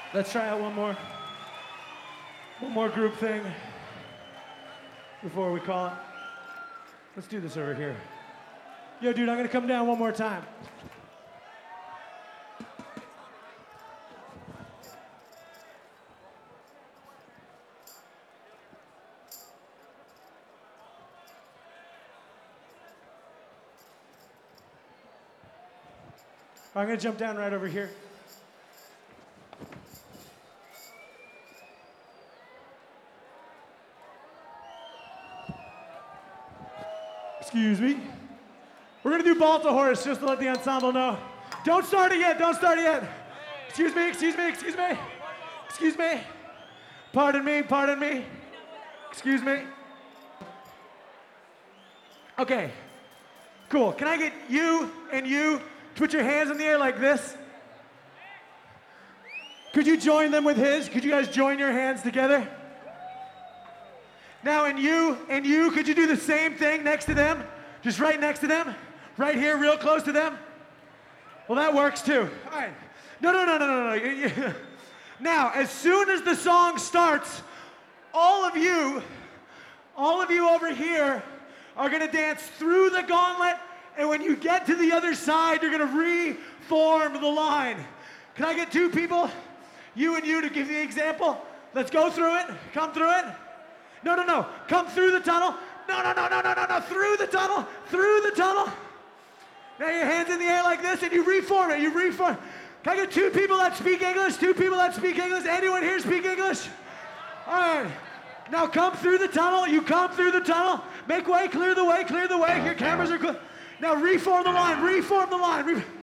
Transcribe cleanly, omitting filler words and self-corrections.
Let's try out one more group thing before we call it. Let's do this over here. Yo, dude, I'm gonna come down one more time. I'm gonna jump down right over here. Excuse me. We're gonna do Balta Horse just to let the ensemble know. Don't start it yet, don't start it yet. Excuse me, excuse me, excuse me. Excuse me. Pardon me, pardon me. Excuse me. Okay, cool. Can I get you and you to put your hands in the air like this? Could you join them with his? Could you guys join your hands together? Now, and you, could you do the same thing next to them? Just right next to them? Right here, real close to them? Well, that works too. All right. No. Now, as soon as the song starts, all of you over here are gonna dance through the gauntlet, and when you get to the other side, you're gonna reform the line. Can I get two people, you and you, to give the example? Let's go through it, come through it. No, come through the tunnel. No, through the tunnel. Now your hands in the air like this and you reform it, Can I get two people that speak English? Anyone here speak English? All right, now come through the tunnel, you come through the tunnel. Make way, clear the way, your cameras are clear. Now reform the line.